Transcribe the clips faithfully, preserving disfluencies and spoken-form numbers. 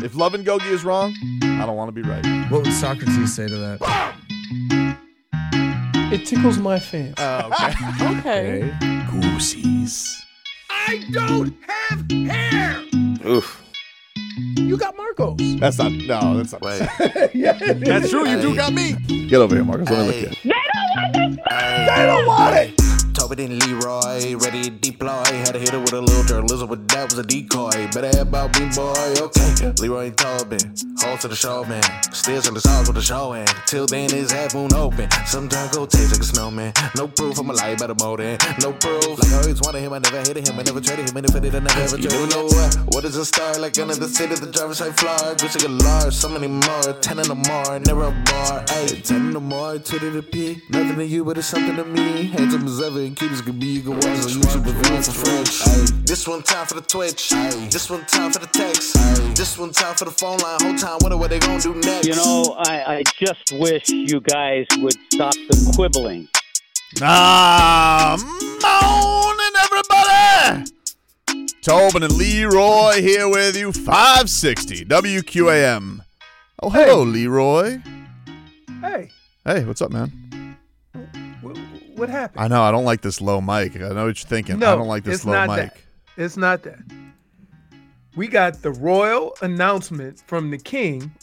If Love and Gogi is wrong, I don't want to be right. What would Socrates say to that? It tickles my fancy. Oh, okay. Okay. Goosies. I don't have hair. Oof. You got Marcos. That's not, no, that's not. Wait. Yeah, That's true, you do got me. Get over here, Marcus. Let me look at you. They don't want it. Toby and Leroy, ready to deploy. Had to hit it with a little journalism, but that was a decoy. Better have about me, boy. Okay. Leroy and Tobin, hold to the show, man. Still in the songs with the show, and till then, his half moon open. Sometimes go taste like a snowman. No proof, I'm a lie about a motor. No proof. Like I always wanted him, I never hated him, I never traded him, and if I did, I never ever traded him. You never know what? What is a star? Like another city, the driver's side floor. Wish I could large, so many more. Ten in the more, never a bar. Ayy, ten in the more, two to the P. Nothing to you, but it's something to me. Handsome as ever, and cute as could be. You can watch on YouTube if you want for French. This one time for the Twitch. This one time for the text. This one time for the phone line. Whole time, wonder what they gonna do next. You know, I, I just wish you guys would stop the quibbling. Ah, morning, everybody. Tobin and Leroy here with you. five sixty W Q A M. Oh, hello, hey. Leroy. Hey. Hey, what's up, man? What, what happened? I know, I don't like this low mic. I know what you're thinking. No, I don't like this it's low not mic. That. It's not that. We got the royal announcement from the king.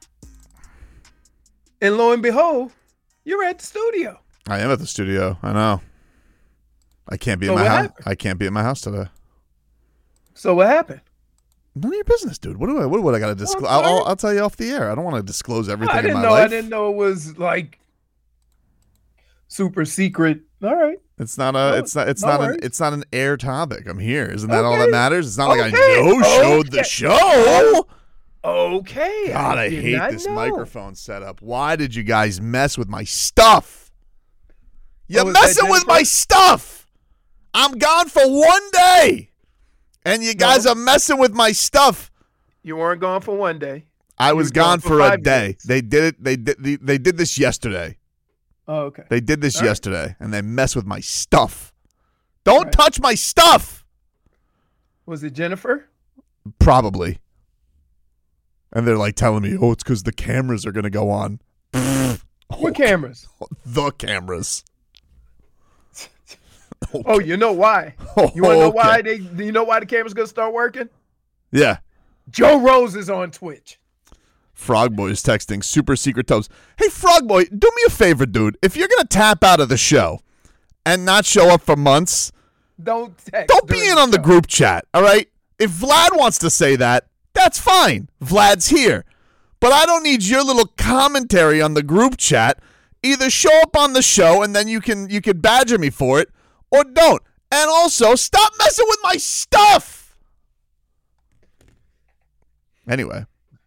And lo and behold, you're at the studio. I am at the studio. I know. I can't be so at my house. Happened? I can't be at my house today. So what happened? None of your business, dude. What do I? What would I got to disclose? I'll, I'll, I'll tell you off the air. I don't want to disclose everything I didn't in my know. life. I didn't know it was like super secret. All right. It's not a. No, it's not. It's no not worries. an. It's not an air topic. I'm here. Isn't that Okay. all that matters? It's not like I Okay. no showed Okay. the show. Okay. God, I, did hate not this know. microphone setup. Why did you guys mess with my stuff? You're Oh, is that messing with Jennifer? my stuff. I'm gone for one day, and you guys No. are messing with my stuff. You weren't gone for one day. I You was were gone gone for for a five day. days. They did it. They did. They, they did this yesterday. Oh, okay. They did this All right. yesterday, and they mess with my stuff. Don't Right. touch my stuff. Was it Jennifer? Probably. And they're like telling me, "Oh, it's because the cameras are going to go on." What cameras? The cameras. Oh, you know why? Oh, You want to know okay. why they? You know why the cameras gonna start working? Yeah. Joe Rose is on Twitch. Frog Boy is texting super secret tubs. Hey, Frog Boy, do me a favor, dude. If you're going to tap out of the show and not show up for months, Don't text. don't be during in on the show. group chat, all right? If Vlad wants to say that, that's fine. Vlad's here. But I don't need your little commentary on the group chat. Either show up on the show and then you can you can badger me for it, or don't. And also, stop messing with my stuff. Anyway.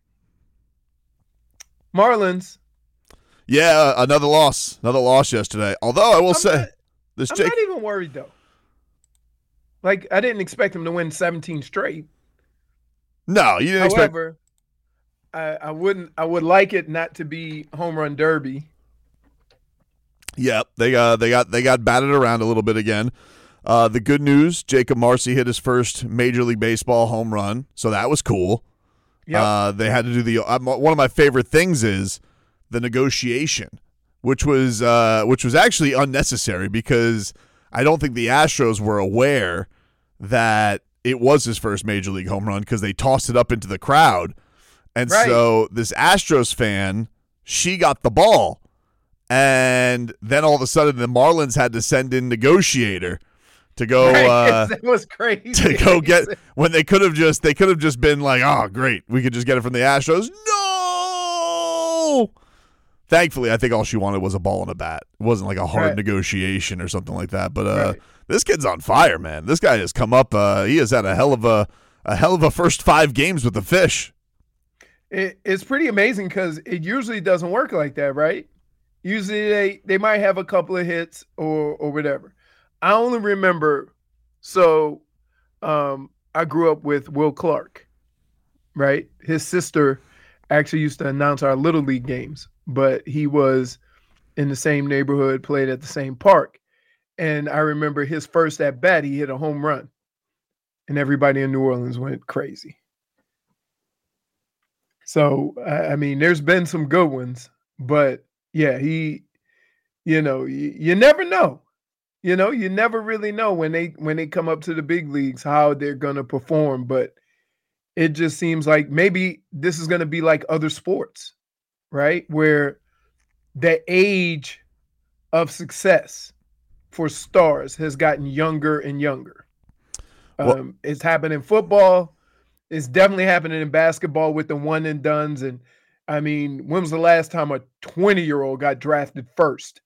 Marlins. Yeah, another loss. Another loss yesterday. Although I will I'm say, not- this I'm Jake. not even worried though. Like I didn't expect him to win seventeen straight. No, you didn't expect. However, I, I wouldn't. I would like it not to be home run derby. Yep, they got they got they got batted around a little bit again. Uh, the good news: Jacob Marcy hit his first Major League Baseball home run, so that was cool. Yep. Uh, they had to do the uh, one of my favorite things is the negotiation, which was uh, which was actually unnecessary because I don't think the Astros were aware that it was his first Major League home run because they tossed it up into the crowd, and Right. so this Astros fan, she got the ball, and then all of a sudden the Marlins had to send in negotiator to go. Right, Uh, that was crazy. to go get when they could have just they could have just been like, oh great, we could just get it from the Astros. No. Thankfully, I think all she wanted was a ball and a bat. It wasn't like a hard Right. negotiation or something like that. But uh, Right. this kid's on fire, man. This guy has come up. Uh, he has had a hell of a a hell of a first five games with the Fish. It, it's pretty amazing because it usually doesn't work like that, right? Usually they they might have a couple of hits or or whatever. I only remember, so um, I grew up with Will Clark, right? His sister actually used to announce our Little League games, but he was in the same neighborhood, played at the same park. And I remember his first at bat, he hit a home run. And everybody in New Orleans went crazy. So I, I mean, there's been some good ones, but yeah, he, you know, you, you never know. You know, you never really know when they when they come up to the big leagues how they're gonna perform. But it just seems like maybe this is gonna be like other sports, right? Where the age of success for stars has gotten younger and younger. Well- Um, it's happened in football. It's definitely happening in basketball with the one and dones. And I mean, when was the last time a twenty-year-old got drafted first?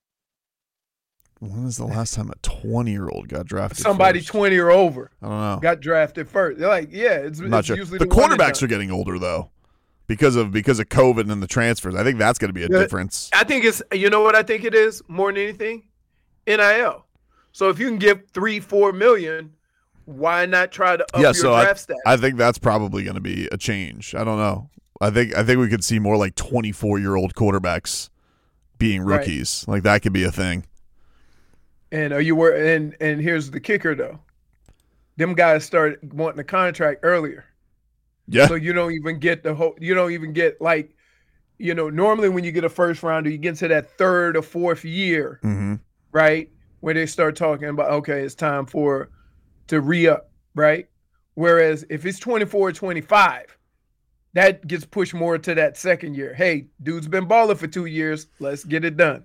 When was the last time a twenty-year-old got drafted? Somebody first? twenty or over I don't know. got drafted first. They're like, yeah, it's, I'm not it's sure. usually The the, one and quarterbacks done. are getting older though, because of because of COVID and the transfers. I think that's going to be a Yeah. difference. I think it's, you know what I think it is more than anything? N I L. So if you can give three, four million, why not try to up Yeah, your so I, draft status? I think that's probably going to be a change. I don't know. I think I think we could see more like twenty-four-year-old quarterbacks being Right. rookies. Like that could be a thing. And are you were and and here's the kicker though. Them guys started wanting a contract earlier. Yeah. So you don't even get the whole you don't even get like, you know, normally when you get a first rounder, you get to that third or fourth year, Mm-hmm. right? Where they start talking about, okay, it's time for to re-up, right? Whereas if it's twenty-four or twenty-five, that gets pushed more to that second year. Hey, dude's been balling for two years. Let's get it done.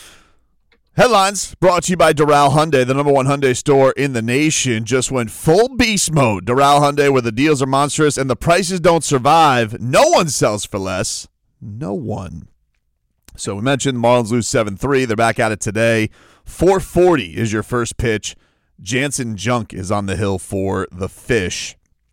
Headlines brought to you by Doral Hyundai, the number one Hyundai store in the nation. Just went full beast mode. Doral Hyundai, where the deals are monstrous and the prices don't survive. No one sells for less. No one. So we mentioned the Marlins lose seven three. They're back at it today. four forty is your first pitch. Jansen Junk is on the hill for the Fish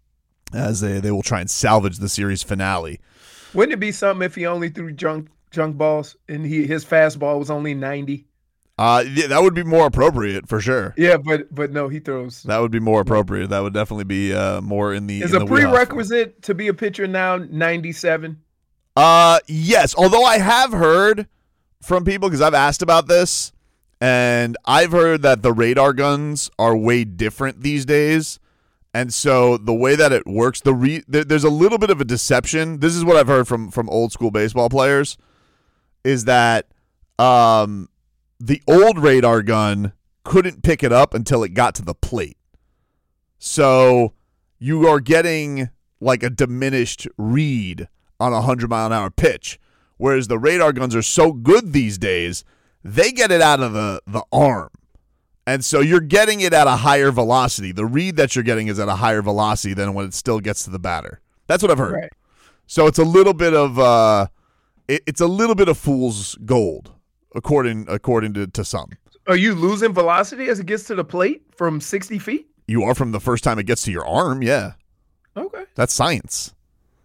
as they, they will try and salvage the series finale. Wouldn't it be something if he only threw junk junk balls and he his fastball was only ninety? Uh, yeah, that would be more appropriate for sure. Yeah, but but no, he throws. That would be more appropriate. That would definitely be uh, more in the Is in a the wheelhouse. prerequisite to be a pitcher now ninety-seven? Uh, yes. Although I have heard from people, because I've asked about this, and I've heard that the radar guns are way different these days. And so the way that it works, the re- there, there's a little bit of a deception. This is what I've heard from from old school baseball players, is that um the old radar gun couldn't pick it up until it got to the plate. So you are getting like a diminished read on a hundred mile an hour pitch. Whereas the radar guns are so good these days, they get it out of the, the arm. And so you're getting it at a higher velocity. The read that you're getting is at a higher velocity than when it still gets to the batter. That's what I've heard. Right. So it's a little bit of uh, it, it's a little bit of fool's gold, according according to, to some. Are you losing velocity as it gets to the plate from sixty feet? You are from the first time it gets to your arm, yeah. Okay. That's science.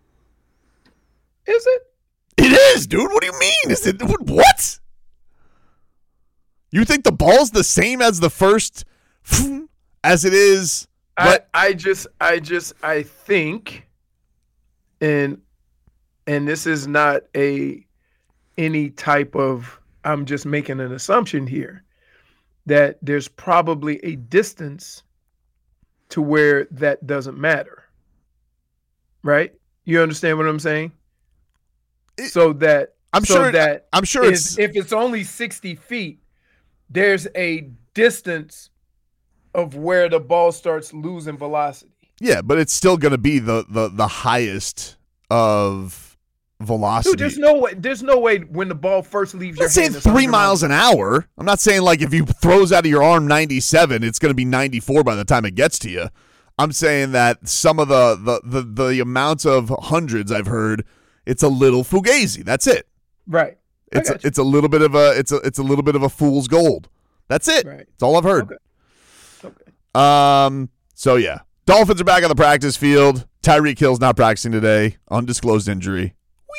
Is it? It is, dude. What do you mean? Is it what? You think the ball's the same as the first as it is? I, I just I just I think and and this is not a any type of I'm just making an assumption here that there's probably a distance to where that doesn't matter. Right? You understand what I'm saying? It, so that I'm so sure that I'm sure is, it's if it's only sixty feet, there's a distance of where the ball starts losing velocity. Yeah, but it's still going to be the, the the highest of velocity. Dude, there's no way. There's no way when the ball first leaves I'm your not saying hand. it's three one hundred miles an hour. I'm not saying like if you throws out of your arm ninety-seven, it's going to be ninety-four by the time it gets to you. I'm saying that some of the the the, the amounts of hundreds I've heard, it's a little fugazi. That's it. Right. It's a, it's a little bit of a it's a it's a little bit of a fool's gold. That's it. Right. That's all I've heard. Okay. Okay. Um. So yeah, Dolphins are back on the practice field. Tyreek Hill's not practicing today. Undisclosed injury.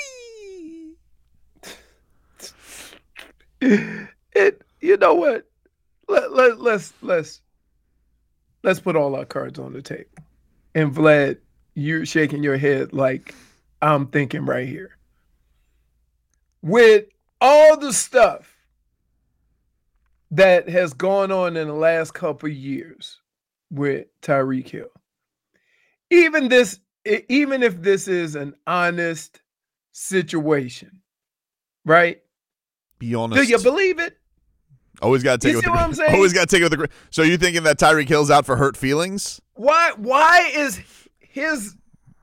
Whee! It. You know what? Let let let's let's let's put all our cards on the table. And Vlad, you're shaking your head like I'm thinking right here. With all the stuff that has gone on in the last couple of years with Tyreek Hill, even this, even if this is an honest, situation, right? Be honest. Do you believe it? Always got to take You it with see the what I'm saying? always got to take it with the. gr- So you thinking that Tyreek Hill's out for hurt feelings? Why? Why is his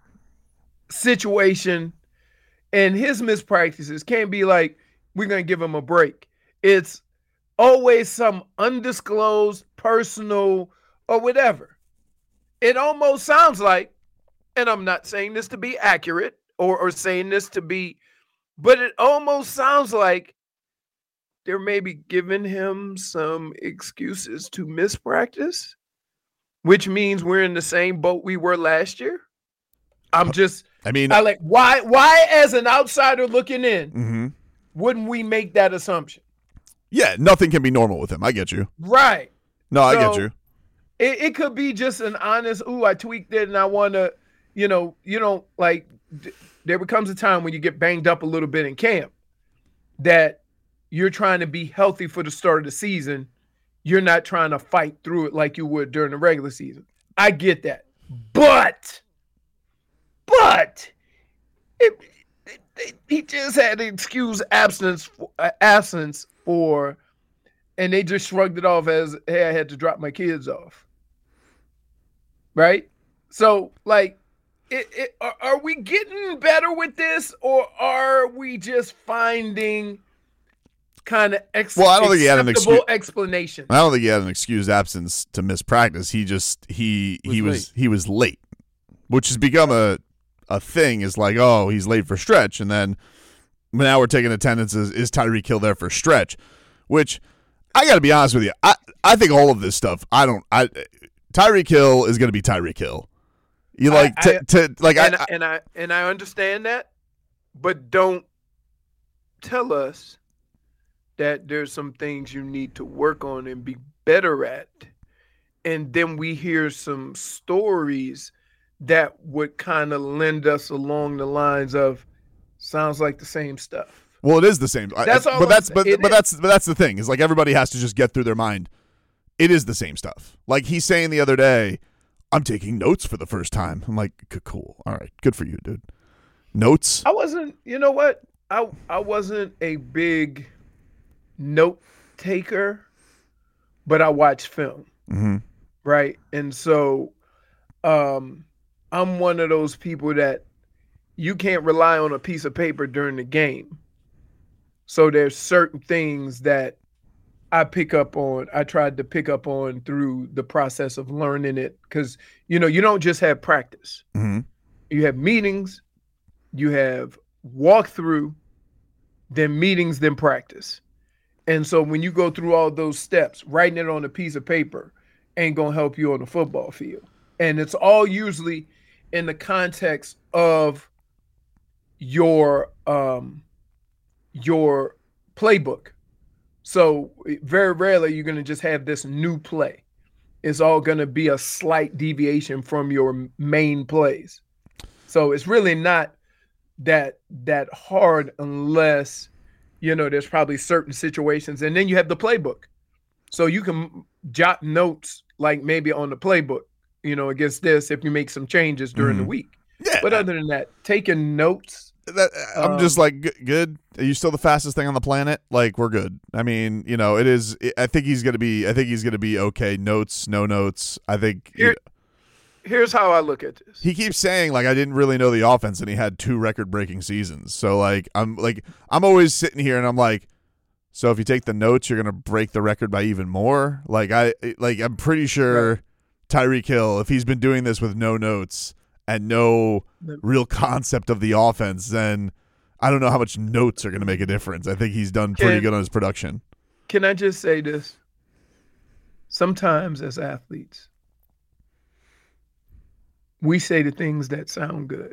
situation and his mispractices can't be like we're gonna give him a break? It's always some undisclosed, personal, or whatever. It almost sounds like, and I'm not saying this to be accurate or, or saying this to be, but it almost sounds like they're maybe giving him some excuses to mispractice, which means we're in the same boat we were last year. I'm just, I mean, I like why, why as an outsider looking in, mhm. wouldn't we make that assumption? yeah, nothing can be normal with him. I get you. Right. No, I get So, you. It, it could be just an honest, ooh, I tweaked it and I want to, you know, you don't like, d- there becomes a time when you get banged up a little bit in camp that you're trying to be healthy for the start of the season. You're not trying to fight through it like you would during the regular season. I get that. But, but, it, it, it, he just had to excuse absence, for, uh, absence for, and they just shrugged it off as, hey, I had to drop my kids off. Right? So, like, it, it, are, are we getting better with this, or are we just finding kind of ex- Well, I don't think he had an acceptable excuse- explanation? I don't think he had an excused absence to miss practice. He just he Was he was late. he was late, which has become a a thing. Is like, oh, he's late for stretch, and then now we're taking attendance. Is, is Tyreek Hill there for stretch? Which I got to be honest with you. I I think all of this stuff. I don't. I Tyreek Hill is going to be Tyreek Hill. You like I- to, I- to like and, I, I and I and I understand that, but don't tell us that there's some things you need to work on and be better at. And then we hear some stories that would kind of lend us along the lines of sounds like the same stuff. well, it is the same. I- That's I- all But I'm that's saying. but It but is. that's but that's the thing. Is like everybody has to just get through their mind. It is the same stuff. Like he's saying the other day, I'm taking notes for the first time. I'm like, "C- cool. All right. Good for you, dude. Notes? I wasn't, you know what? I I wasn't a big note taker, but I watch film. Mm-hmm. Right. And so um I'm one of those people that you can't rely on a piece of paper during the game. So there's certain things that I pick up on, I tried to pick up on through the process of learning it. Cause you know, you don't just have practice. Mm-hmm. You have meetings, you have walkthrough, then meetings, then practice. And so when you go through all those steps, writing it on a piece of paper ain't gonna help you on the football field. And it's all usually in the context of your um your playbook. So very rarely you're gonna just have this new play. It's all gonna be a slight deviation from your main plays. So it's really not that that hard unless you know there's probably certain situations, and then you have the playbook, so you can jot notes like maybe on the playbook, you know, against this if you make some changes during Mhm. the week. Yeah. But other than that, taking notes, that, I'm um, just like, "G- good. Are you still the fastest thing on the planet? Like, we're good. I mean, you know, it is. I think he's gonna be. I think he's gonna be okay. Notes, no notes. I think you Here- know, here's how I look at this. he keeps saying like I didn't really know the offense, and he had two record-breaking seasons. So like, I'm like, I'm always sitting here, and I'm like, so if you take the notes, you're gonna break the record by even more. Like I, like I'm pretty sure Right. Tyreek Hill, if he's been doing this with no notes and no real concept of the offense, then I don't know how much notes are going to make a difference. I think he's done pretty Can- good on his production. Can I just say this? Sometimes as athletes, we say the things that sound good,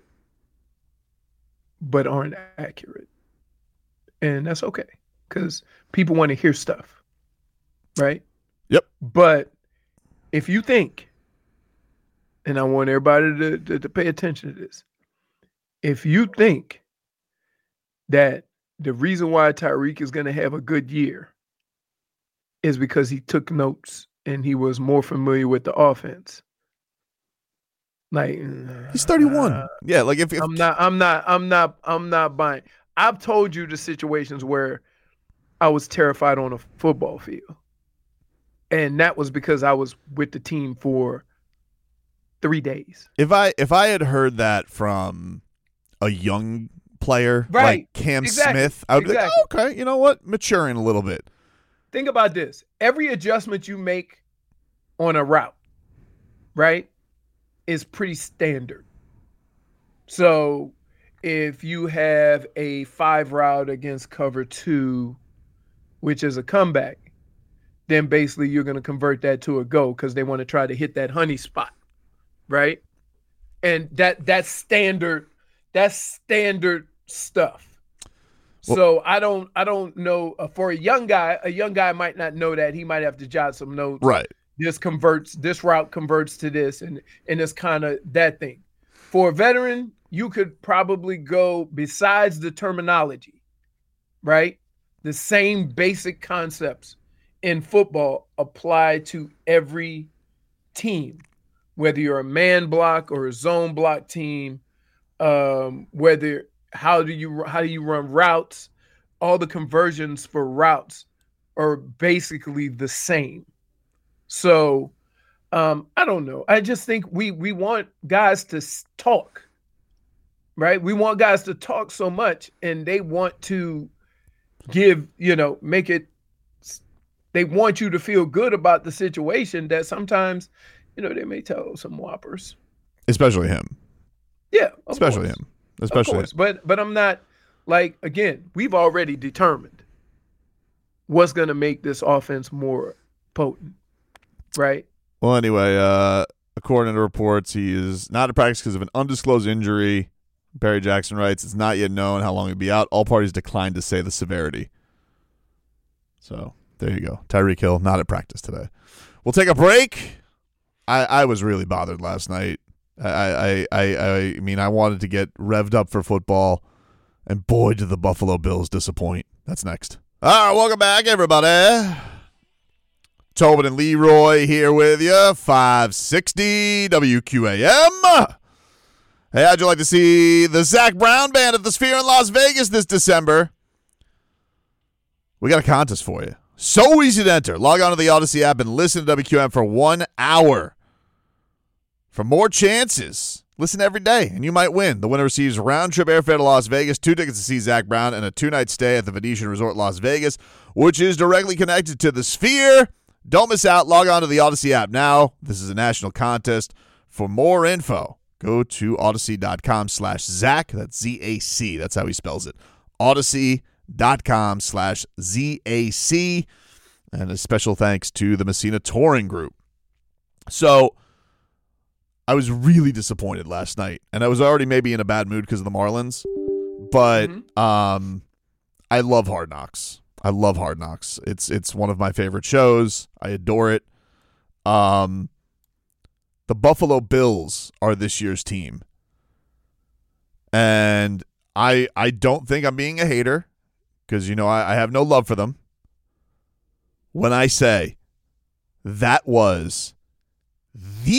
but aren't accurate. And that's okay, because people want to hear stuff, right? Yep. But if you think, and I want everybody to, to, to pay attention to this, if you think that the reason why Tyreek is going to have a good year is because he took notes and he was more familiar with the offense, Like He's thirty-one. uh, yeah, like if, if I'm not. I'm not. I'm not. I'm not buying. I've told you the situations where I was terrified on a football field, and that was because I was with the team for three days. if I if I had heard that from a young player Right. like Cam Exactly. Smith, I would be like, Exactly. oh, okay, you know what? Maturing a little bit. Think about this. Every adjustment you make on a route, right, is pretty standard. So if you have a five route against cover two, which is a comeback, then basically you're going to convert that to a go because they want to try to hit that honey spot, right? And that that's standard, that's standard stuff. Well- So I don't I don't know uh, for a young guy, a young guy might not know that. He might have to jot some notes. Right. This converts, this route converts to this, and and it's kind of that thing. For a veteran, you could probably go besides the terminology, right? The same basic concepts in football apply to every team, whether you're a man block or a zone block team, um, whether how do you how do you run routes, all the conversions for routes are basically the same. So um, I don't know. I just think we we want guys to s- talk, right? We want guys to talk so much, and they want to give, you know, make it. They want you to feel good about the situation that sometimes, you know, they may tell some whoppers. Especially him. Yeah, of Especially course. him. Of Especially course. But but I'm not like again. We've already determined what's going to make this offense more potent, right? Well, anyway, uh, according to reports, he is not at practice because of an undisclosed injury. Barry Jackson writes, it's not yet known how long he'll be out. All parties declined to say the severity. So there you go. Tyreek Hill, not at practice today. We'll take a break. I, I was really bothered last night. I, I, I, I mean, I wanted to get revved up for football, and boy, did the Buffalo Bills disappoint. That's next. All right, welcome back, everybody. Tobin and Leroy here with you, five sixty W Q A M. Hey, how'd you like to see the Zach Brown Band at the Sphere in Las Vegas this December? We got a contest for you. So easy to enter. Log on to the Odyssey app and listen to W Q M for one hour. For more chances, listen every day, and you might win. The winner receives round-trip airfare to Las Vegas, two tickets to see Zach Brown, and a two-night stay at the Venetian Resort Las Vegas, which is directly connected to the Sphere. Don't miss out. Log on to the Odyssey app now. This is a national contest. For more info, go to odyssey.com slash Zach. That's Z A C. That's how he spells it. Odyssey.com slash Z A C. And a special thanks to the Messina Touring Group. So I was really disappointed last night, and I was already maybe in a bad mood because of the Marlins. But Mhm. um, I love Hard Knocks. I love Hard Knocks. It's it's one of my favorite shows. I adore it. Um, the Buffalo Bills are this year's team, and I I don't think I'm being a hater because you know I, I have no love for them. When I say that was the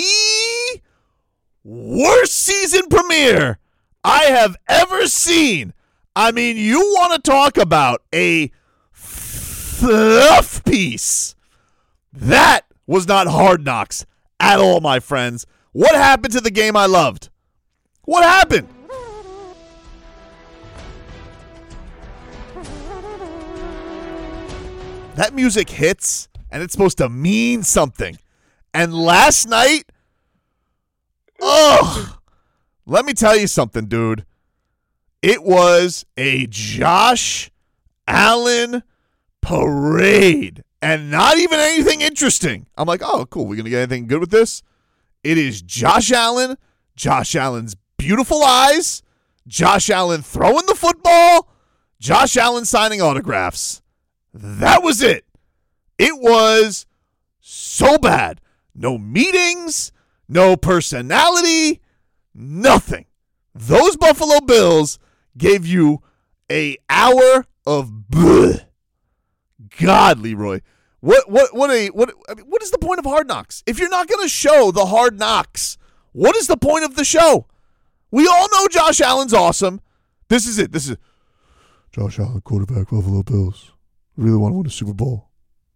worst season premiere I have ever seen. I mean, you want to talk about a fluff piece. That was not Hard Knocks at all, my friends. What happened to the game I loved? What happened? That music hits, and it's supposed to mean something. And last night, ugh, let me tell you something, dude. It was a Josh Allen parade, and not even anything interesting. I'm like, oh, cool. We're going to get anything good with this? It is Josh Allen, Josh Allen's beautiful eyes, Josh Allen throwing the football, Josh Allen signing autographs. That was it. It was so bad. No meetings, no personality, nothing. Those Buffalo Bills gave you a hour of bleh. God, Leroy. What what what a what I mean, what is the point of Hard Knocks? If you're not going to show the hard knocks, What is the point of the show? We all know Josh Allen's awesome. This is it. This is it. Josh Allen, quarterback, Buffalo Bills. Really want to win a Super Bowl.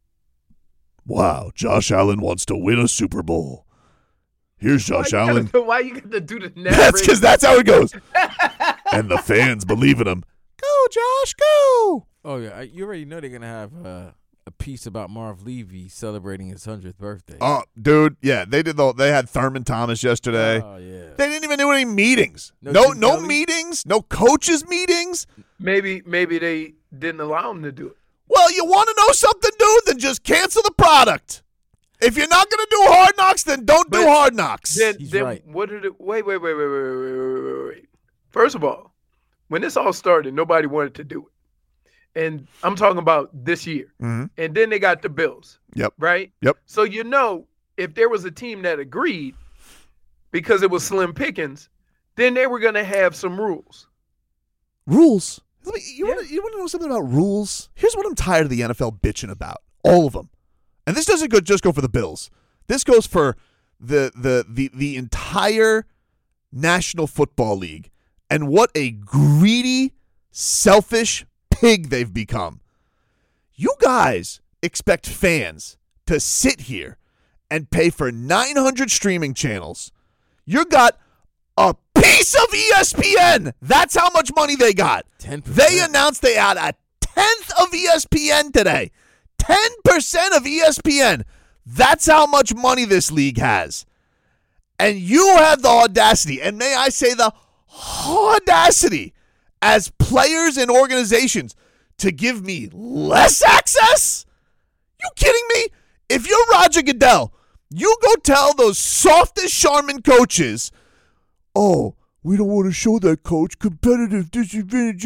Wow, Josh Allen wants to win a Super Bowl. Here's Josh why Allen. You why you got to do the narrative? That's because that's how it goes. And the fans believe in him. Go, Josh, go. Oh, yeah. You already know they're going to have uh, a piece about Marv Levy celebrating his hundredth birthday. Oh, dude, yeah, they did. The, they had Thurman Thomas yesterday. Oh, yeah. They didn't even do any meetings. No No, Tim no Kelly? meetings. No coaches meetings. Maybe maybe they didn't allow him to do it. Well, you want to know something, dude? Then just cancel the product. If you're not going to do Hard Knocks, then don't do But Hard Knocks. Then, He's then right. what did it? Wait, wait, wait, wait, wait, wait, wait, wait, wait. First of all, when this all started, nobody wanted to do it, and I'm talking about this year. Mhm. And then they got the Bills. Yep. Right. Yep. So you know, if there was a team that agreed, because it was slim pickings, then they were going to have some rules. Rules. Let me, you Yeah. want to you want to know something about rules? Here's what I'm tired of the N F L bitching about. All of them. And this doesn't go, just go for the Bills. This goes for the the the the entire National Football League and what a greedy, selfish pig they've become. You guys expect fans to sit here and pay for nine hundred streaming channels. You got a piece of E S P N. That's how much money they got. ten percent. They announced they had a tenth of E S P N today. ten percent of E S P N. That's how much money this league has. And you have the audacity, and may I say the audacity, as players and organizations, to give me less access? You kidding me? If you're Roger Goodell, you go tell those softest Charmin coaches, oh, we don't want to show that coach competitive disadvantage.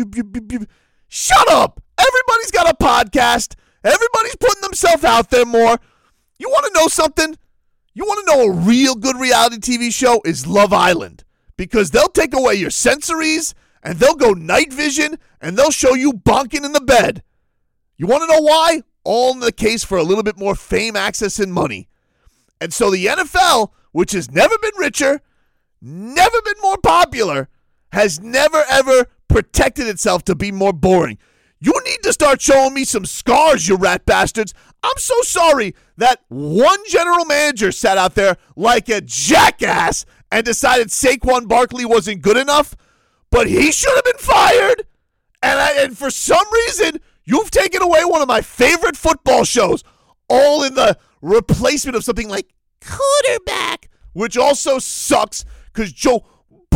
Shut up. Everybody's got a podcast. Everybody's putting themselves out there more. You want to know something? You want to know a real good reality T V show is Love Island, because they'll take away your sensories and they'll go night vision and they'll show you bonking in the bed. You want to know why? All in the case for a little bit more fame, access, and money. And so the N F L, which has never been richer, never been more popular, has never, ever protected itself to be more boring. You need to start showing me some scars, you rat bastards. I'm so sorry that one general manager sat out there like a jackass and decided Saquon Barkley wasn't good enough, but he should have been fired. And, I, and for some reason, you've taken away one of my favorite football shows, all in the replacement of something like quarterback, which also sucks because Joe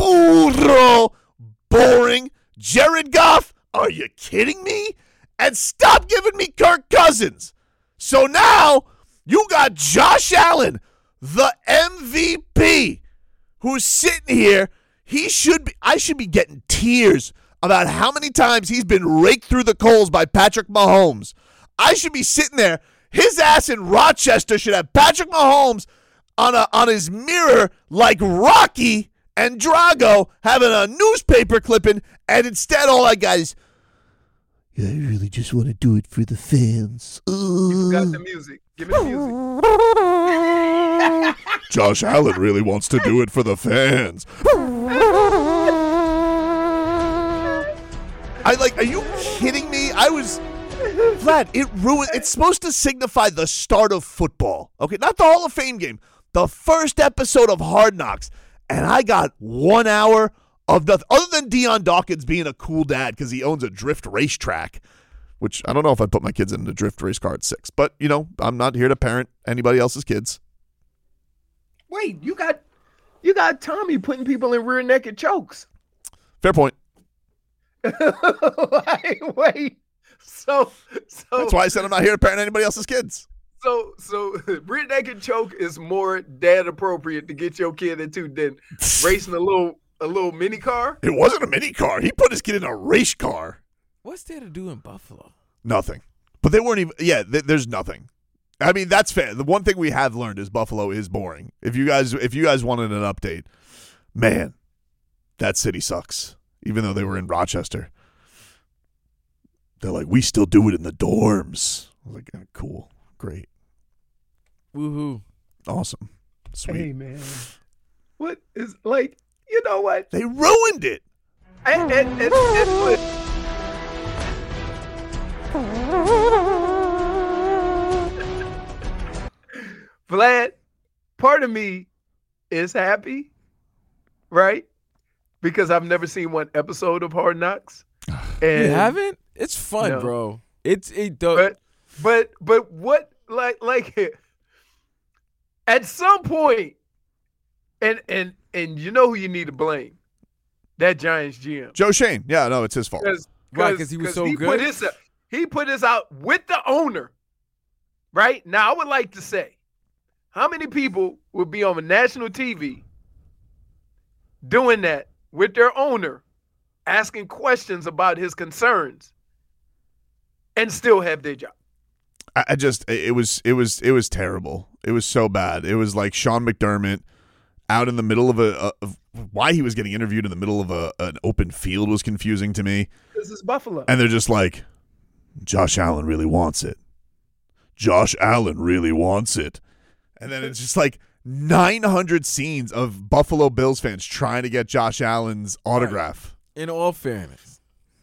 Burrow, boring. Jared Goff, are you kidding me? And stop giving me Kirk Cousins. So now you got Josh Allen, the M V P, who's sitting here. He should be, I should be getting tears about how many times he's been raked through the coals by Patrick Mahomes. I should be sitting there. His ass in Rochester should have Patrick Mahomes on a on his mirror like Rocky and Drago having a newspaper clipping, and instead all I got is, yeah, I really just want to do it for the fans. You forgot the music. Give me the music. Josh Allen really wants to do it for the fans. I like, are you kidding me? I was, Vlad, it ruined, it's supposed to signify the start of football. Okay, not the Hall of Fame game. The first episode of Hard Knocks. And I got one hour of nothing, other than Deion Dawkins being a cool dad because he owns a drift racetrack, which I don't know if I'd put my kids in a drift race car at six. But, you know, I'm not here to parent anybody else's kids. Wait, you got you got Tommy putting people in rear naked chokes. Fair point. wait, wait. So so That's why I said I'm not here to parent anybody else's kids. So so rear naked choke is more dad appropriate to get your kid into than racing a little a little mini car. It wasn't a mini car. He put his kid in a race car. What's there to do in Buffalo? Nothing. But they weren't even, yeah, th- there's nothing. I mean, that's fair. The one thing we have learned is Buffalo is boring. If you guys if you guys wanted an update, man, that city sucks. Even though they were in Rochester. They're like, we still do it in the dorms. I was like, oh, cool. Great. Woohoo. Awesome. Sweet. Hey man. What is like? You know what? They ruined it. And, and, and, and look. Vlad, part of me is happy, right? Because I've never seen one episode of Hard Knocks. And You haven't? It's fun, No. bro. It's it. Does, But but but what like like at some point, and and and you know who you need to blame? That Giants G M. Joe Shane. Yeah, no, it's his fault. Because Right, 'cause he was so he good? Put this, he put this out with the owner. Right? Now I would like to say, how many people would be on national T V doing that with their owner, asking questions about his concerns, and still have their job? I, I just it was it was it was terrible. It was so bad. It was like Sean McDermott out in the middle of a, a of why he was getting interviewed in the middle of a an open field was confusing to me. This is Buffalo. And they're just like, Josh Allen really wants it. Josh Allen really wants it. And then it's just like nine hundred scenes of Buffalo Bills fans trying to get Josh Allen's autograph. in all fairness,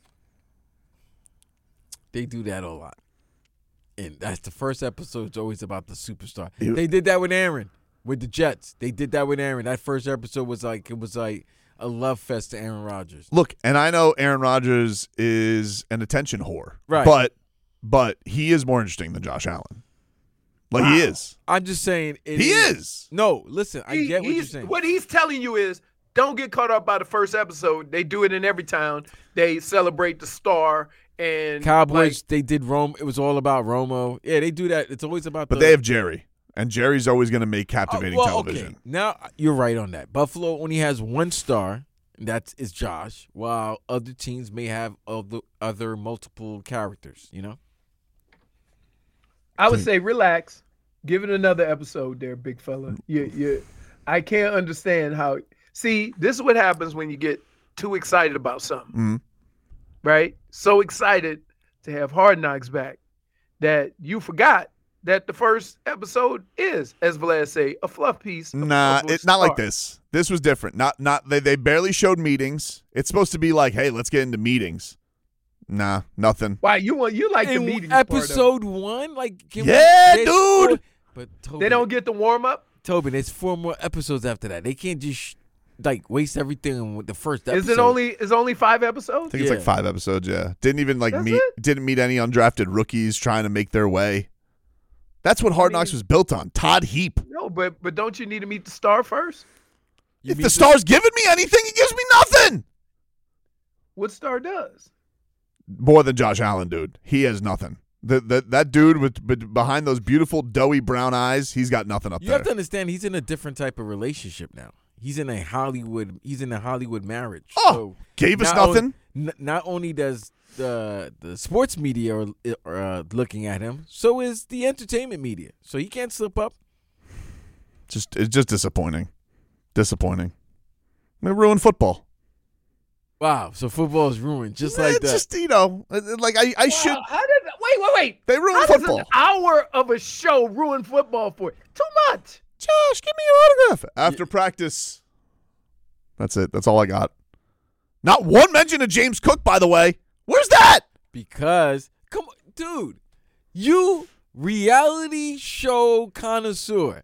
they do that a lot. And that's the first episode is always about the superstar. Ew. They did that with Aaron, with the Jets. They did that with Aaron. That first episode was like it was like a love fest to Aaron Rodgers. Look, and I know Aaron Rodgers is an attention whore. Right. But but he is more interesting than Josh Allen. Like he is. I'm just saying it He is. No, listen, I He- get what you're he's- saying. What he's telling you is, don't get caught up by the first episode. They do it in every town. They celebrate the star and Cowboys, like, they did Rome. It was all about Romo. Yeah, they do that. It's always about But the they have Jerry. And Jerry's always going to make captivating Oh, well, television. Okay. Now you're right on that. Buffalo only has one star, and that is Josh, while other teams may have other other multiple characters. You know. I would say relax. Give it another episode there, big fella. You, you, I can't understand how. See, this is what happens when you get too excited about something, Mhm. right? So excited to have Hard Knocks back that you forgot that the first episode is, as Vlad say, a fluff piece. Of, Nah, of a it's not like star. this. This was different. Not not they, they barely showed meetings. It's supposed to be like, hey, let's get into meetings. Nah, nothing. Why you want you like the In meetings part of it. episode one, like can we- Yeah, there's dude! four- but Tobin, They don't get the warm up. Tobin, there's four more episodes after that. They can't just sh- like waste everything with the first episode. Is it only is only five I episodes? think it's like Yeah. five episodes, yeah. Didn't even like That's meet it? didn't meet any undrafted rookies trying to make their way. That's what Hard mean- Knocks was built on. Todd Heap. No, but but don't you need to meet the star first? You If mean the star's giving me anything, he gives me nothing. What star does? More than Josh Allen, dude. He has nothing. The, the, that dude with, with behind those beautiful doughy brown eyes, he's got nothing up You there. have to understand, he's in a different type of relationship now. He's in a Hollywood. He's in a Hollywood marriage. Oh, so gave us not nothing. on- n- not only does the the sports media are, are uh, looking at him, so is the entertainment media. So he can't slip up. Just it's just disappointing. Disappointing. They ruined football. Wow. So football is ruined, just Eh, like it's that. just you know, uh, like I, I should. Wow, how did wait wait wait? They How ruined does football. an hour of a show ruin football for you? Too much. Josh, give me your autograph after practice. That's it. That's all I got. Not one mention of James Cook, by the way. Where's that? Because come on, dude, you reality show connoisseur.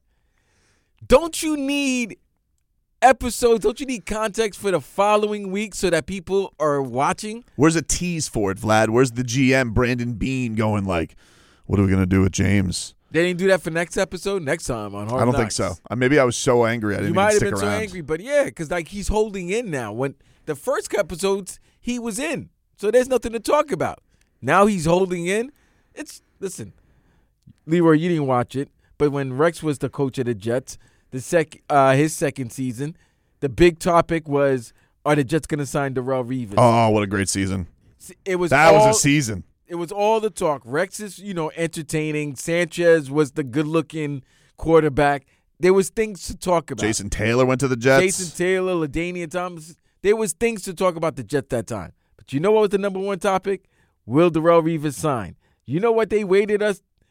Don't you need episodes? Don't you need context for the following week so that people are watching? Where's a tease for it, Vlad? Where's the G M, Brandon Bean, going like, what are we going to do with James? They didn't do that for next episode. Next time on Hard I don't think Knocks. so. Uh, maybe I was so angry I You didn't might even have stick been so around. angry, but yeah, because like he's holding in now. When the first episodes he was in, so there's nothing to talk about. Now he's holding in. It's listen, Leroy, you didn't watch it, but when Rex was the coach of the Jets, the sec, uh, his second season, the big topic was, are the Jets going to sign Darrell Reeves? Oh, what a great season. It was That all, was a season. It was all the talk. Rex is, you know, entertaining. Sanchez was the good-looking quarterback. There was things to talk about. Jason Taylor went to the Jets. Jason Taylor, LaDainian Thomas. There was things to talk about the Jets that time. But you know what was the number one topic? Will Darrell Reeves sign? You know what they waited us?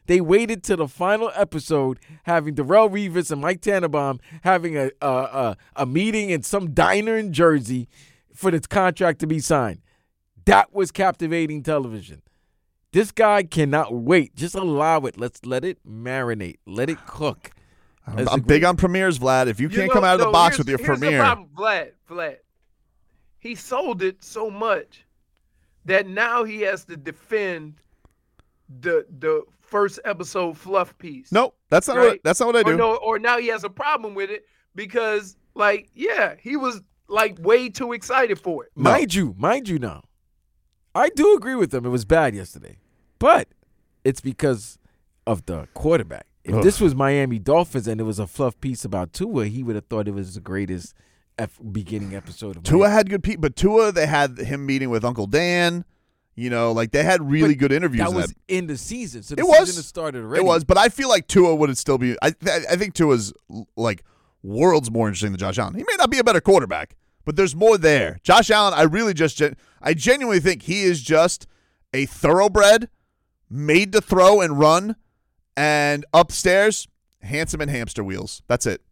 They waited till the final episode, having Darrell Revis and Mike Tannenbaum having a a, a a meeting in some diner in Jersey for this contract to be signed. That was captivating television. This guy cannot wait. Just allow it. Let's let it marinate. Let it cook. I'm, I'm big on premieres, Vlad. If you You can't know, come out of the no, box here's- with your here's the premiere, problem, Vlad, Vlad. He sold it so much that now he has to defend the the first episode fluff piece. no, that's not Right. what that's not what I or do. no, or now he has a problem with it because, like, yeah, he was like way too excited for it. No. Mind you, mind you now, I do agree with them. It was bad yesterday. But it's because of the quarterback. If Ugh. this was Miami Dolphins and it was a fluff piece about Tua, he would have thought it was the greatest F- beginning episode of Tua Miami. had good people, but Tua, they had him meeting with Uncle Dan. You know, like they had really But good interviews. That in was that. in the season. So the It was. season has started already. It was, but I feel like Tua would still be. I th- I think Tua's like worlds more interesting than Josh Allen. He may not be a better quarterback, but there's more there. Josh Allen, I really just, gen- I genuinely think he is just a thoroughbred, made to throw and run, and upstairs, handsome and hamster wheels. That's it.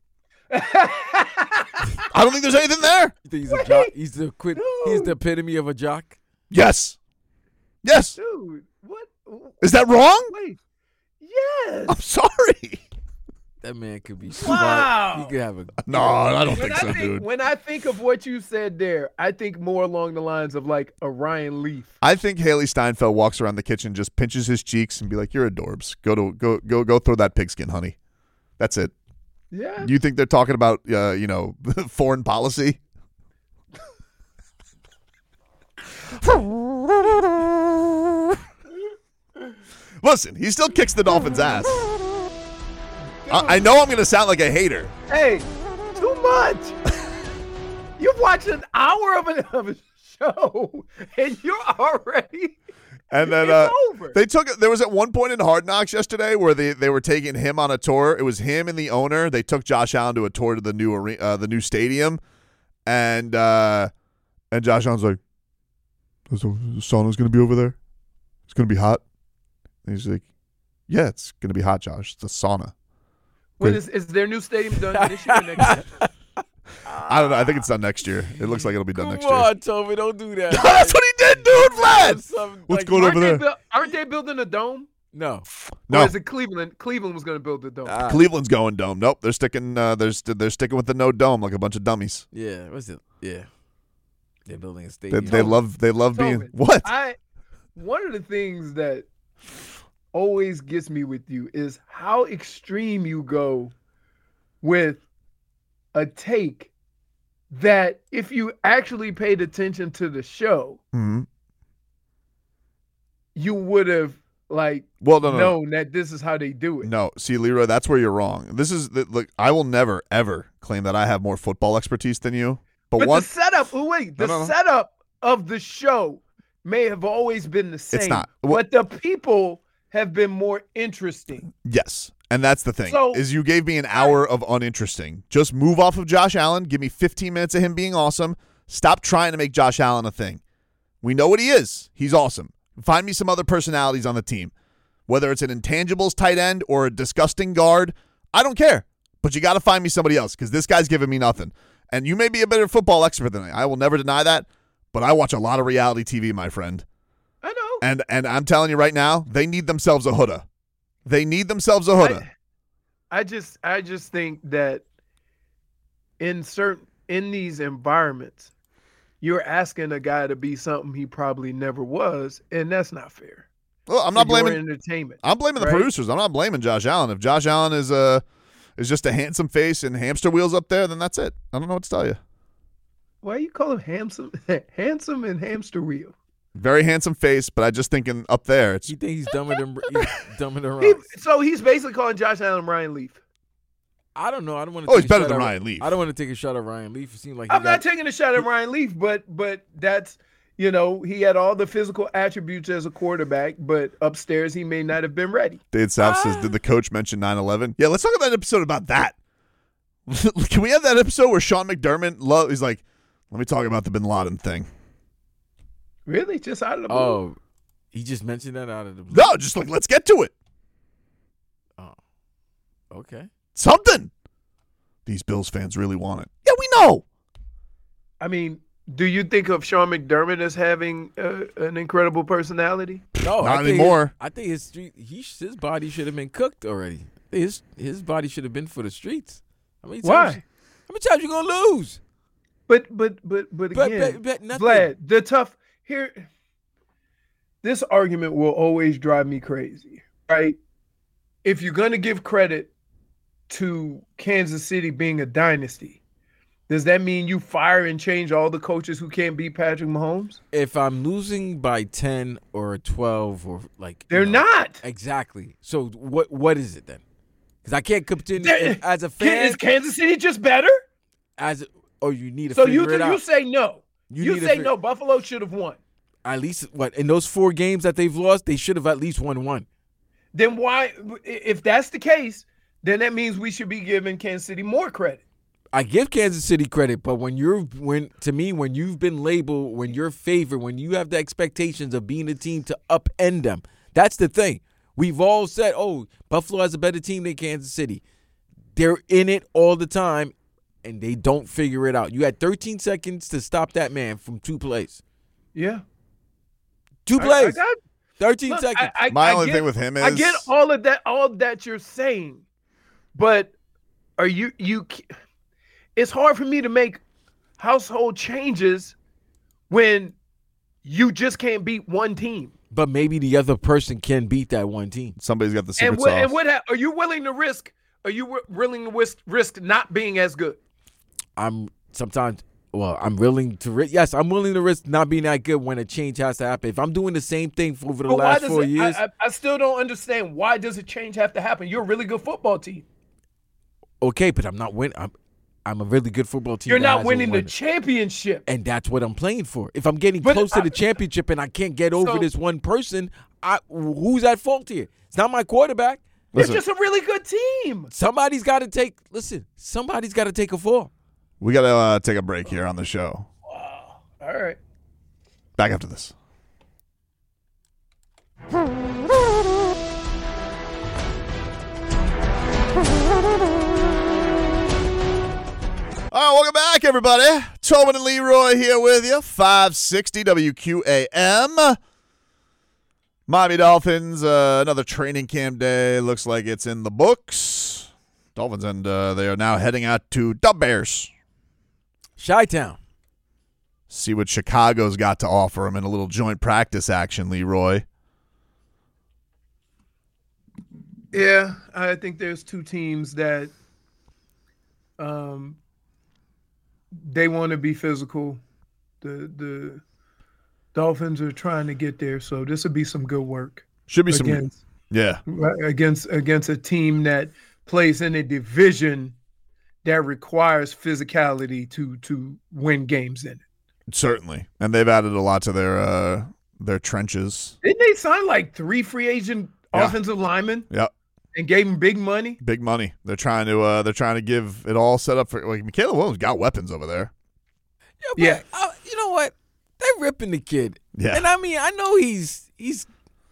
I don't think there's anything there. You think he's a jock? He's the quit. He's the epitome of a jock. Yes, yes. Dude, what? Is that wrong? Wait. Yes. I'm sorry. That man could be smart. Wow. He could have a. No, I don't When think I so, think, dude. when I think of what you said there, I think more along the lines of like a Ryan Leaf. I think Haley Steinfeld walks around the kitchen, just pinches his cheeks, and be like, "You're adorbs. Go to go go go throw that pigskin, honey." That's it. Yeah. You think they're talking about uh, you know foreign policy? Listen, he still kicks the Dolphins' ass. I, I know I'm going to sound like a hater. Hey, too much. You've watched an hour of a, of a show, and you're already. And then It's uh, over. they took there was at one point in Hard Knocks yesterday where they, they were taking him on a tour. It was him and the owner. They took Josh Allen to a tour to the new arena, uh, the new stadium, and uh, and Josh Allen's like, "So the sauna's gonna be over there. It's gonna be hot." And he's like, "Yeah, it's gonna be hot, Josh. It's a sauna." When Great. is, is their new stadium done this year or next year? I don't know. I think it's done next year. It looks like it'll be done Come next year. on, Toby, don't do that. That's what he did, dude, Vlad. Something What's like- going aren't, over they there? buil- aren't they building a dome? No. No, Or is it Cleveland? Cleveland was going to build the dome. Ah, Cleveland's going dome. Nope, they're sticking. Uh, they're st- they're sticking with the no dome like a bunch of dummies. yeah. What's it? Yeah. They're building a They, stadium. they love they love being Tobin, what? I one of the things that always gets me with you is how extreme you go with a take that if you actually paid attention to the show, Mhm. you would have like Well, no, no, no. known that this is how they do it. No, see, Leroy, that's where you're wrong. This is the, look. I will never ever claim that I have more football expertise than you. But, But one, the setup, oh, wait, the No, no, no. setup of the show may have always been the same. not. What- But the people have been more interesting. yes, and that's the thing So- is you gave me an hour of uninteresting. Just move off of Josh Allen. Give me fifteen minutes of him being awesome. Stop trying to make Josh Allen a thing. We know what he is. He's awesome. Find me some other personalities on the team, whether it's an intangibles tight end or a disgusting guard. I don't care, but you got to find me somebody else because this guy's giving me nothing. And you may be a better football expert than I. I will never deny that, but I watch a lot of reality T V, my friend. I know. And and I'm telling you right now, they need themselves a hoodah. They need themselves a hoodah. I, I just I just think that in certain in these environments, you're asking a guy to be something he probably never was, and that's not fair. Well, I'm not for your blaming. entertainment. I'm blaming the right? producers. I'm not blaming Josh Allen. If Josh Allen is uh is just a handsome face and hamster wheels up there, then that's it. I don't know what to tell you. Why you call him handsome? handsome and hamster wheel. Very handsome face, but I just thinking up there, it's You think he's dumber than he's dumber than He, Ross? so he's basically calling Josh Allen Ryan Leaf. I don't know. I don't want to. Oh, take he's a better shot than at- Ryan Leaf. I don't want to take a shot at Ryan Leaf. It seemed like he I'm not got, taking a shot at Ryan Leaf, but but that's you know he had all the physical attributes as a quarterback, but upstairs he may not have been ready. Dade South says, did the coach mention nine eleven? Yeah, let's talk about that episode about that. Can we have that episode where Sean McDermott lo- he's like, let me talk about the Bin Laden thing. Really, just out of the blue. Oh, he just mentioned that out of the blue. No, just like let's get to it. Okay. Something. These Bills fans really want it. Yeah, we know. I mean, do you think of Sean McDermott as having uh, an incredible personality? No, Not I think anymore. His, I think his street, he, his body should have been cooked already. His his body should have been for the streets. How many times, Why? How many times you gonna lose? But but but but But- again, but- but nothing. Vlad, the tough here. This argument will always drive me crazy, right? If you're going to give credit to Kansas City being a dynasty, does that mean you fire and change all the coaches who can't beat Patrick Mahomes? If I'm losing by ten or twelve or like you They're know, not. exactly. So what what is it then? Because I can't continue They're- as a Can- fan. Is Kansas City just better? as or you need to So figure you it out. you say no. You You, need to say fig- no. Buffalo should have won. At least what in those four games that they've lost, they should have at least won one. Then why? If that's the case, then that means we should be giving Kansas City more credit. I give Kansas City credit, but when you're when to me when you've been labeled when you're favored, when you have the expectations of being a team to upend them, that's the thing. We've all said, "Oh, Buffalo has a better team than Kansas City." They're in it all the time, and they don't figure it out. You had thirteen seconds to stop that man from two plays. Yeah, Two I- I plays, got- thirteen look, seconds. I- I- My I only get- thing with him is I get all of that, all that you're saying, but are you you? It's hard for me to make household changes when you just can't beat one team. but maybe the other person can beat that one team. somebody's got the secret And what? sauce. And what? Ha- are you willing to risk? Are you wi- willing to risk, risk not being as good? I'm sometimes, well, I'm willing to risk. Yes, I'm willing to risk not being that good when a change has to happen. If I'm doing the same thing for over the But why last does four it, years, I, I, I still don't understand why does a change have to happen? You're a really good football team. okay, but I'm not winning. I'm, I'm a really good football team. You're that not hasn't winning the won it. championship. And that's what I'm playing for. If I'm getting But close to I- the championship and I can't get over So- this one person, I, who's at fault here? It's not my quarterback. Listen, It's just a really good team. Somebody's got to take. Listen, somebody's got to take a fall. we got to uh, take a break here on the show. All right. Back after this. All right, welcome back, everybody. Tobin and Leroy here with you. five sixty W Q A M. Miami Dolphins, uh, another training camp day. Looks like it's in the books. Dolphins, and uh, they are now heading out to the Bears. Chi-Town. See what Chicago's got to offer them in a little joint practice action, Leroy. Yeah, I think there's two teams that um they want to be physical. The the Dolphins are trying to get there, so this will be some good work Should be some. against Yeah. against against a team that plays in a division that requires physicality to to win games in it. Certainly, and they've added a lot to their uh, their trenches. Didn't they sign like three free agent Yeah. offensive linemen Yep, and gave them big money? big money. They're trying to uh, they're trying to give it all set up for. Like Michaela Williams got weapons over there. Yeah, but, Yeah. uh, you know what? They're ripping the kid. Yeah. And I mean, I know he's he's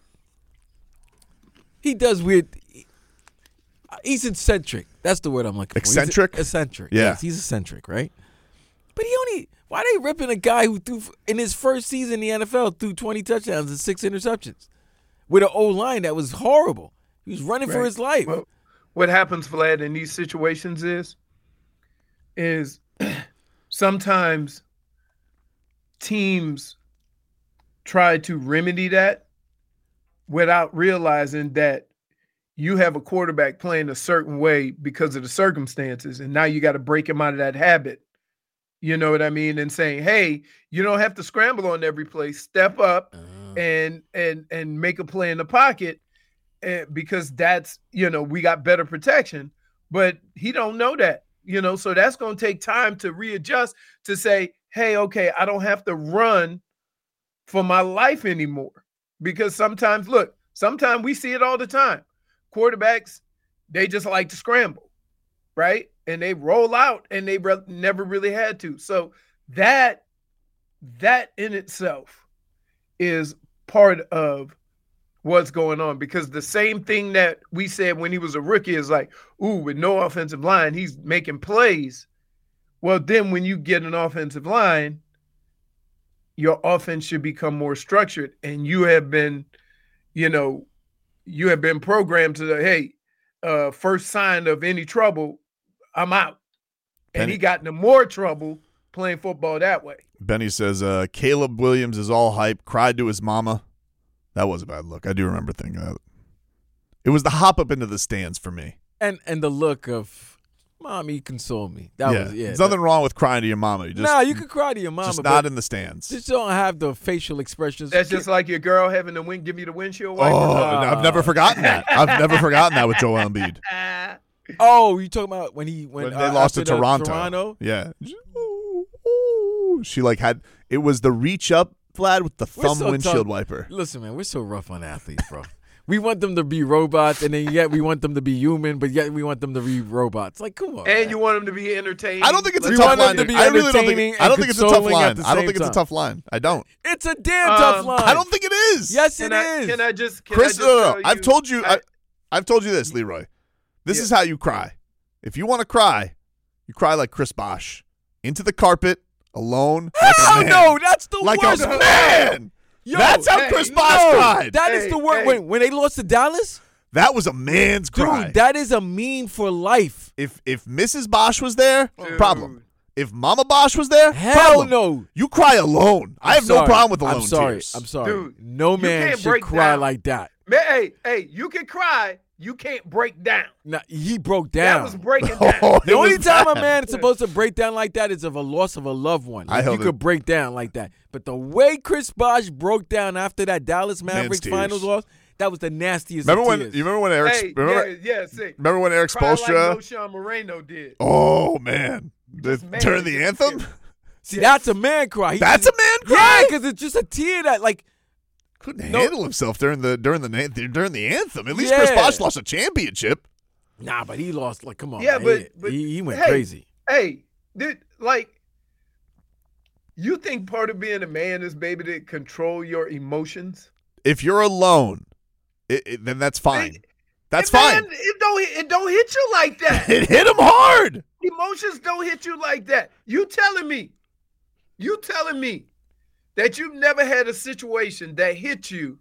he does weird. He's eccentric. That's the word I'm looking for. He's Eccentric? eccentric. Yeah. Yes, he's eccentric, right? But he only. Why they ripping a guy who threw in his first season in the N F L threw twenty touchdowns and six interceptions with an O line that was horrible. He was running for Right. his life. Well, what happens, Vlad, in these situations is, is sometimes teams try to remedy that without realizing that you have a quarterback playing a certain way because of the circumstances, and now you got to break him out of that habit. You know what I mean? And saying, hey, you don't have to scramble on every play. Step up Uh, and and and make a play in the pocket, eh, because that's, you know, we got better protection. But he don't know that, you know, so that's going to take time to readjust to say, hey, okay, I don't have to run for my life anymore. Because sometimes, look, sometimes we see it all the time. Quarterbacks, they just like to scramble, right? And they roll out, and they re- never really had to. So that that in itself is part of what's going on, because the same thing that we said when he was a rookie is like, ooh, with no offensive line, he's making plays. Well, then when you get an offensive line, your offense should become more structured, and you have been, you know, you have been programmed to the, hey, uh, first sign of any trouble, I'm out. And Benny, he got into more trouble playing football that way. Benny says, uh, Caleb Williams is all hype, cried to his mama. That was a bad look. I do remember thinking that. It was the hop up into the stands for me. And and the look of, mommy, console me. That yeah. was, yeah. There's nothing wrong with crying to your mama. You just, nah, you can cry to your mama, just but not in the stands. just don't have the facial expressions. That's just like your girl having the wind, give you the windshield wiper. Oh, I've never forgotten that. I've never forgotten that with Joel Embiid. Oh, you talking about when he when, When uh, they lost to after the Toronto. Toronto? Yeah. She like had it was the reach up, Vlad, with the We're thumb so windshield tough. wiper. Listen, man, we're so rough on athletes, bro. We want them to be robots, and then yet we want them to be human, but yet we want them to be robots. Like, come on. And man. you want them to be entertaining. I don't think it's a We tough want them line. to be I really don't entertaining think. I don't and think it's a tough consoling at line. the I don't same think it's a time. tough line. I don't. It's a damn Um, tough line. I don't think it is. Yes, Can it I, is. can I just, can Chris, I just no, no, no. tell I've told you. I- I, I've told you this, Leroy. This Yeah. is how you cry. If you want to cry, you cry like Chris Bosh, into the carpet, alone. Like a Hell man. no, that's the Like worst. a man. Yo, That's how hey, Chris no, Bosh cried. That is Hey, the word. hey. When, when they lost to Dallas, That was a man's dude, cry. that is a meme for life. if if Missus Bosch was there, Dude. problem. If Mama Bosch was there, Hell problem. no. You cry alone. I I'm have no sorry. problem with alone I'm sorry. tears. I'm sorry. Dude, no you man can't should break cry down. like that. Man, hey, hey, you can cry. You can't break down. Nah, he broke That down. was breaking Oh, down. The it only was time a bad. man is supposed to break down like that is of a loss of a loved one. I Like, held you it- could break down like that. But the way Chris Bosh broke down after that Dallas Mavericks tears. finals loss, that was the nastiest Remember of when tears. you remember when Eric Hey, remember, yeah, yeah, see. remember when Eric Cry like Spoelstra no Sean Moreno did. Oh man. The, Just man, during the just- anthem? See, that's a man cry. He That's just- a man Yeah, cry? because it's just a tear that, like, Couldn't No. handle himself during the during the na- during the anthem. At least Chris Yeah. Bosh lost a championship. nah, but he lost. Like, come on. Yeah, man. but- he, but, he, he went hey, crazy. Hey, dude, like, you think part of being a man is, baby, to control your emotions? If you're alone, it, it, then that's fine. It- That's And fine. man, it don't it don't hit you like that. It hit him hard. Emotions don't hit you like that. You telling me, you telling me that you've never had a situation that hit you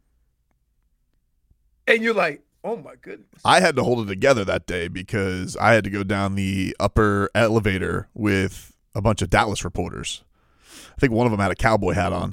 and you're like, oh my goodness. I had to hold it together that day because I had to go down the upper elevator with a bunch of Dallas reporters. I think one of them had a cowboy hat on.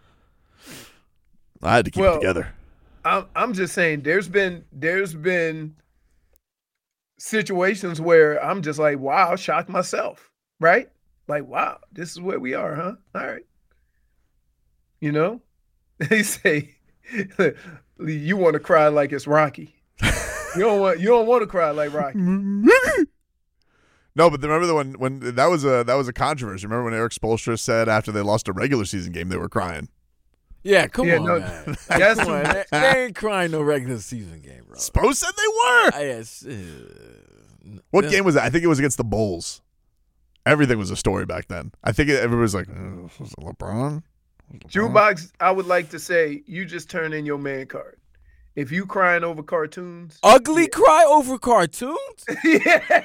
I had to keep Well, it together. I'm I'm just saying there's been there's been situations where I'm just like, wow, shocked myself, right? Like, wow, this is where we are, huh? All right. You know? They say you want to cry like it's Rocky. You don't want you don't want to cry like Rocky. No, but remember the when when that was a that was a controversy. Remember when Eric Spoelstra said after they lost a regular season game they were crying? Yeah, come Yeah, on, no, man. that's- Come on. They, they ain't crying no regular season game, bro. Spo said they were. I, yes, uh, What uh, game was that? I think it was against the Bulls. Everything was a story back then. I think it, everybody was like, uh, was it LeBron? Jukebox, I would like to say you just turn in your man card. If you crying over cartoons, Ugly cry over cartoons? yeah.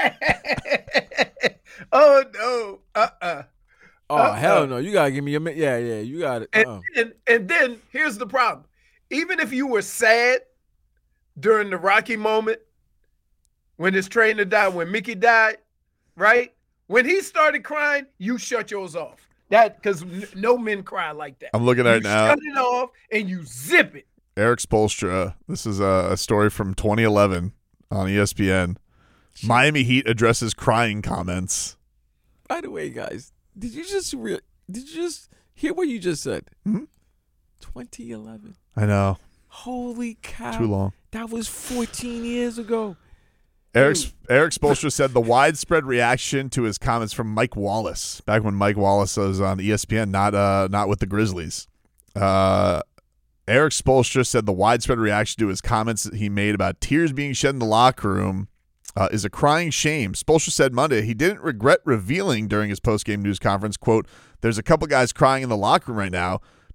Oh no. Uh-uh. Oh, Uh-uh. hell no. You got to give me a minute. Yeah, yeah, you got it. And, Uh-uh. and and then here's the problem. Even if you were sad during the Rocky moment, when his trainer died, when Mickey died, right? When he started crying, you shut yours off. That because n- no men cry like that. I'm looking at you it now. shut it off and you zip it. Eric Spoelstra. This is a, a story from twenty eleven on E S P N. Miami Heat addresses crying comments. By the way, guys, did you just re- did you just hear what you just said? Mhm. twenty eleven. I know. Holy cow. Too long. That was fourteen years ago. Eric Eric Spoelstra said the widespread reaction to his comments from Mike Wallace back when Mike Wallace was on E S P N, not uh not with the Grizzlies. Uh, Eric Spoelstra said the widespread reaction to his comments that he made about tears being shed in the locker room uh, is a crying shame. Spoelstra said Monday he didn't regret revealing during his post-game news conference, quote, "There's a couple guys crying in the locker room right now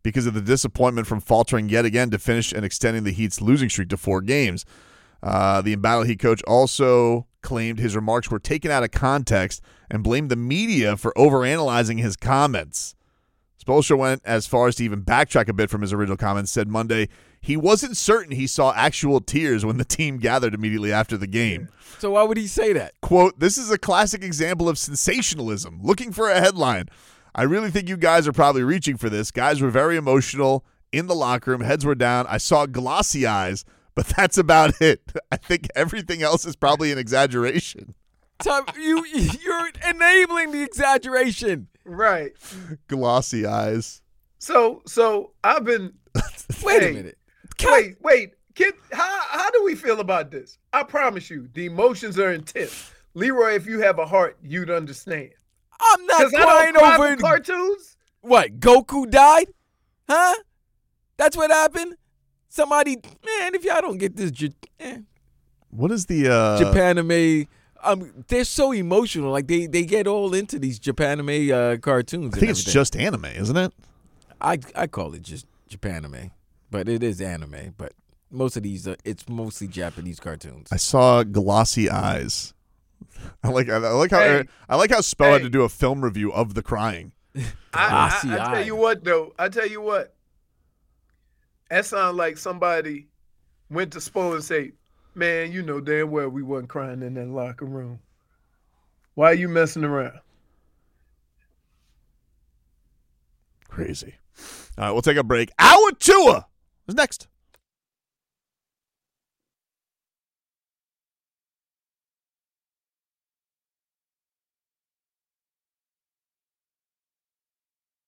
because of the disappointment from faltering yet again to finish and extending the Heat's losing streak to four games. Uh, the embattled Heat coach also claimed his remarks were taken out of context and blamed the media for overanalyzing his comments. Spoelstra went as far as to even backtrack a bit from his original comments, said Monday he wasn't certain he saw actual tears when the team gathered immediately after the game. So why would he say that? Quote, "This is a classic example of sensationalism, looking for a headline. I really think you guys are probably reaching for this. Guys were very emotional in the locker room. Heads were down. I saw glossy eyes, but that's about it. I think everything else is probably an exaggeration." Tom, you, you're enabling the exaggeration. Right. Glossy eyes. So, so I've been. Wait Hey, a minute. Wait, wait. Kid, how how do we feel about this? I promise you, the emotions are intense. Leroy, if you have a heart, you'd understand. I'm not Because I crying don't cry over for cartoons. What, Goku died? Huh? That's what happened? Somebody, man, if y'all don't get this, J- eh, What is the uh, Japanime, um, they're so emotional. Like, they, they get all into these Japanime uh, cartoons. I think it's just anime, isn't it? I, I call it just Japanime, but it is anime. But most of these, uh, it's mostly Japanese cartoons. I saw glossy eyes. I like I like how Hey. I like how Spo had Hey. to do a film review of The Crying. I, Ah, see, I, I I- tell you what, though. I tell you what. That sounds like somebody went to Spo and say, "Man, you know damn well we wasn't crying in that locker room. Why are you messing around?" Crazy. All right, we'll take a break. Hour Tua is next.